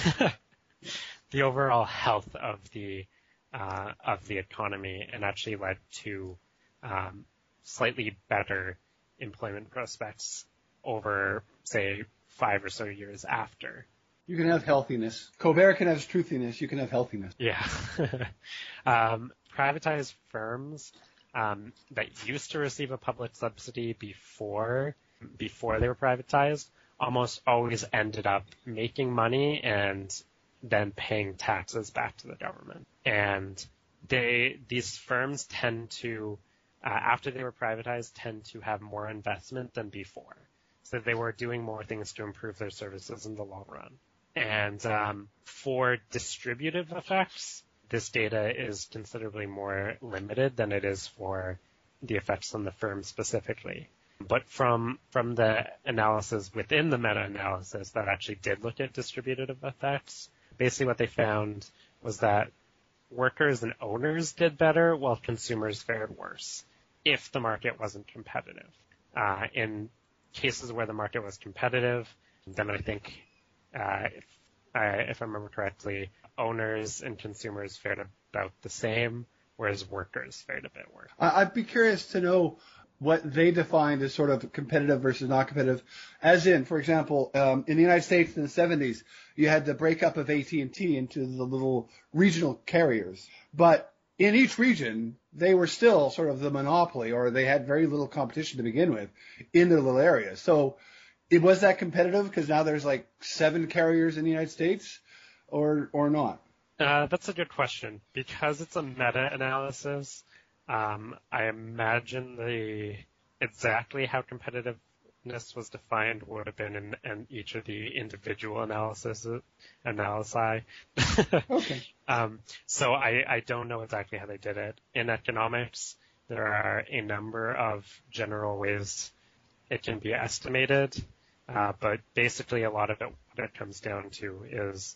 The overall health of the uh, of the economy, and actually led to um, slightly better employment prospects over, say, five or so years after. You can have healthiness. Colbert can have truthiness. You can have healthiness. Yeah. um, privatized firms um, that used to receive a public subsidy before before they were privatized almost always ended up making money and then paying taxes back to the government. And they, these firms tend to, uh, after they were privatized, tend to have more investment than before. So they were doing more things to improve their services in the long run. And um, for distributive effects, this data is considerably more limited than it is for the effects on the firm specifically. But from from the analysis within the meta-analysis that actually did look at distributive effects, basically what they found was that workers and owners did better while consumers fared worse if the market wasn't competitive. Uh, in cases where the market was competitive, then I think, uh, if, uh, if I remember correctly, owners and consumers fared about the same, whereas workers fared a bit worse. I'd be curious to know what they defined as sort of competitive versus not competitive. As in, for example, um, in the United States in the seventies, you had the breakup of A T and T into the little regional carriers. But in each region, they were still sort of the monopoly, or they had very little competition to begin with in their little areas. So it was that competitive because now there's like seven carriers in the United States, or or not? Uh, that's a good question. Because it's a meta-analysis, Um, I imagine the exactly how competitiveness was defined would have been in, in each of the individual analysis analysi. Okay. um, so I, I don't know exactly how they did it. In economics, there are a number of general ways it can be estimated, uh, but basically a lot of it, what it comes down to is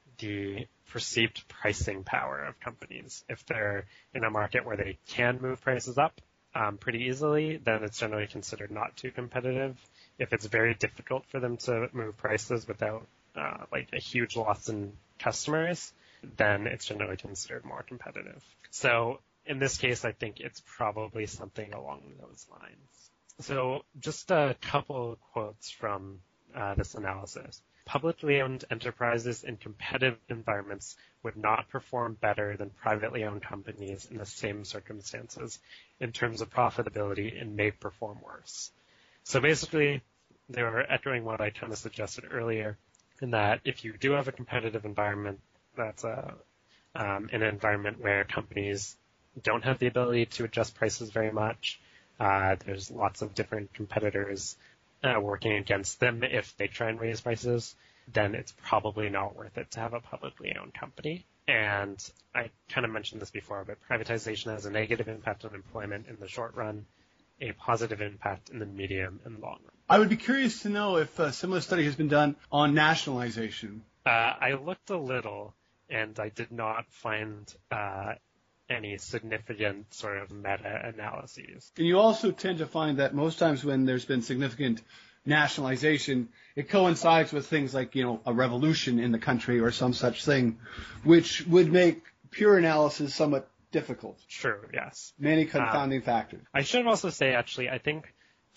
the perceived pricing power of companies. If they're in a market where they can move prices up um, pretty easily, then it's generally considered not too competitive. If it's very difficult for them to move prices without uh, like a huge loss in customers, then it's generally considered more competitive. So in this case, I think it's probably something along those lines. So just a couple of quotes from uh, this analysis. Publicly owned enterprises in competitive environments would not perform better than privately owned companies in the same circumstances in terms of profitability and may perform worse. So basically, they were echoing what I kind of suggested earlier, in that if you do have a competitive environment that's uh, um, in an environment where companies don't have the ability to adjust prices very much. Uh, there's lots of different competitors uh, working against them if they try and raise prices, then it's probably not worth it to have a publicly owned company. And I kind of mentioned this before, but privatization has a negative impact on employment in the short run, a positive impact in the medium and long run. I would be curious to know if a similar study has been done on nationalization. Uh, I looked a little, and I did not find uh, any significant sort of meta-analyses. And you also tend to find that most times when there's been significant nationalization, it coincides with things like, you know, a revolution in the country or some such thing, which would make pure analysis somewhat difficult. True, yes. Many confounding um, factors. I should also say, actually, I think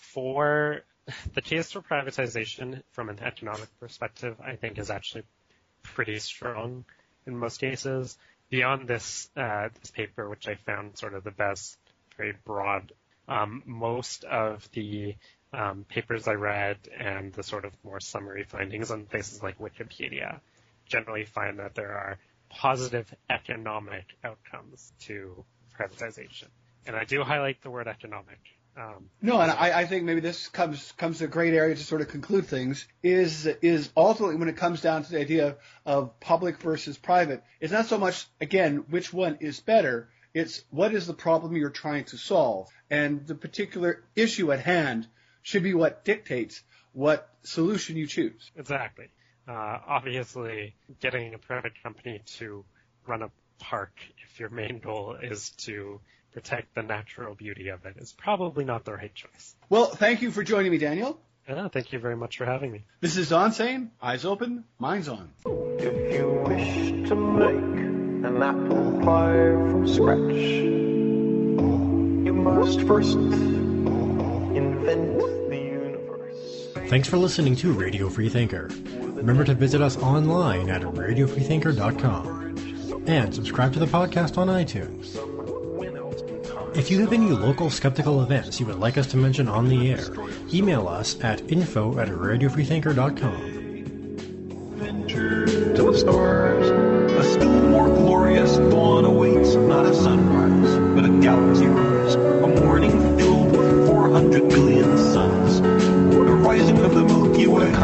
for the case for privatization from an economic perspective, I think is actually pretty strong in most cases. Beyond this, uh, this paper, which I found sort of the best, very broad, um, most of the Um, papers I read and the sort of more summary findings on places like Wikipedia generally find that there are positive economic outcomes to privatization. And I do highlight the word economic. Um, no, and I, I think maybe this comes comes to a great area to sort of conclude things, is is ultimately when it comes down to the idea of public versus private, it's not so much, again, which one is better, it's what is the problem you're trying to solve. And the particular issue at hand should be what dictates what solution you choose. Exactly. Uh, obviously, getting a private company to run a park, if your main goal is to protect the natural beauty of it, is probably not the right choice. Well, thank you for joining me, Daniel. Yeah, thank you very much for having me. This is Don saying, eyes open, minds on. If you wish to make an apple pie from scratch, you must first invent the universe. Thanks for listening to Radio Free Thinker. Remember to visit us online at radio free thinker dot com and subscribe to the podcast on iTunes. If you have any local skeptical events you would like us to mention on the air, email us at info at radio free thinker dot com. Venture to the stars. A still more glorious dawn awaits, not a sunrise, but a galaxy rise. A morning filled with four hundred billion suns. The rising of the Milky Way.